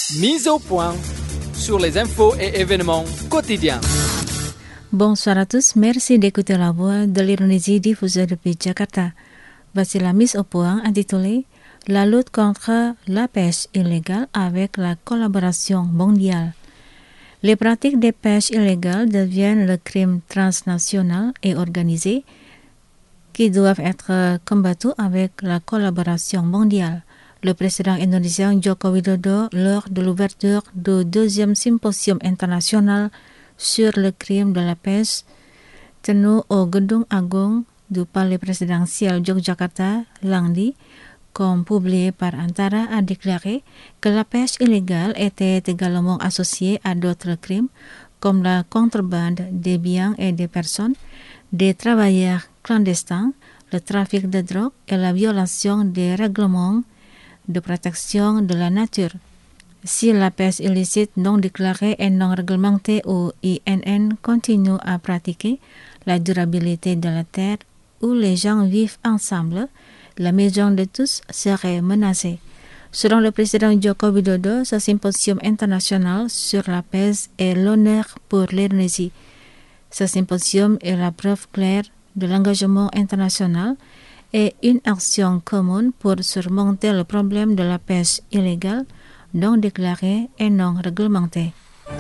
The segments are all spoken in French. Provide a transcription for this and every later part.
Mise au point sur les infos et événements quotidiens. Bonsoir à tous, merci d'écouter la voix de l'Indonésie diffusée depuis Jakarta. Voici la mise au point intitulée La lutte contre la pêche illégale avec la collaboration mondiale. Les pratiques de pêche illégale deviennent le crime transnational et organisé qui doivent être combattus avec la collaboration mondiale. Le président indonésien Joko Widodo, lors de l'ouverture du deuxième symposium international sur le crime de la pêche, tenu au Gedung Agung du Palais présidentiel Yogyakarta lundi, comme publié par Antara, a déclaré que la pêche illégale était également associée à d'autres crimes comme la contrebande des biens et des personnes, des travailleurs clandestins, le trafic de drogue et la violation des règlements de protection de la nature. Si la pêche illicite non déclarée et non réglementée ou INN continue à pratiquer, la durabilité de la terre où les gens vivent ensemble, la maison de tous serait menacée. Selon le président Joko Widodo, ce symposium international sur la pêche est l'honneur pour l'Indonésie. Ce symposium est la preuve claire de l'engagement international et une action commune pour surmonter le problème de la pêche illégale, non déclarée et non réglementée.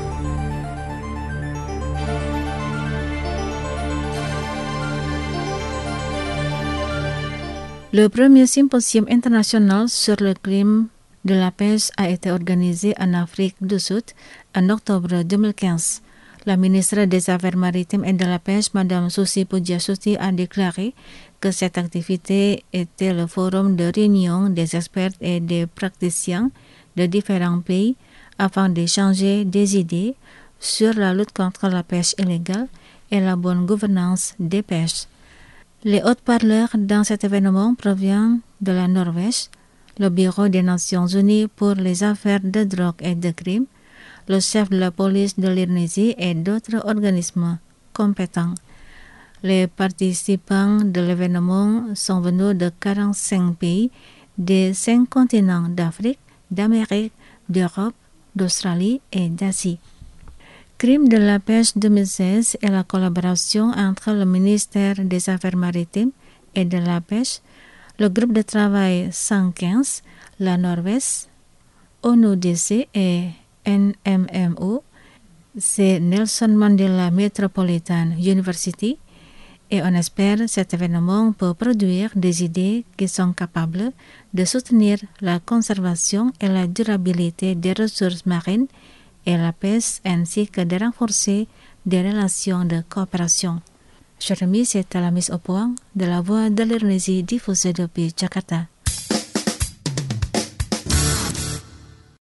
Le premier symposium international sur le crime de la pêche a été organisé en Afrique du Sud en octobre 2015. La ministre des Affaires maritimes et de la pêche, Madame Susi Pujiastuti, a déclaré que cette activité était le forum de réunion des experts et des praticiens de différents pays afin d'échanger des idées sur la lutte contre la pêche illégale et la bonne gouvernance des pêches. Les haut-parleurs dans cet événement proviennent de la Norvège, le Bureau des Nations Unies pour les affaires de drogue et de crime, le chef de la police de l'Indonésie et d'autres organismes compétents. Les participants de l'événement sont venus de 45 pays des 5 continents d'Afrique, d'Amérique, d'Europe, d'Australie et d'Asie. Crime de la pêche 2016 est la collaboration entre le ministère des Affaires maritimes et de la pêche, le groupe de travail 115, la Norvège, ONUDC et NMMO, c'est Nelson Mandela Metropolitan University, et on espère que cet événement peut produire des idées qui sont capables de soutenir la conservation et la durabilité des ressources marines et la pêche ainsi que de renforcer des relations de coopération. Chers amis, c'est la mise au point de la voix de l'Indonésie diffusée depuis Jakarta.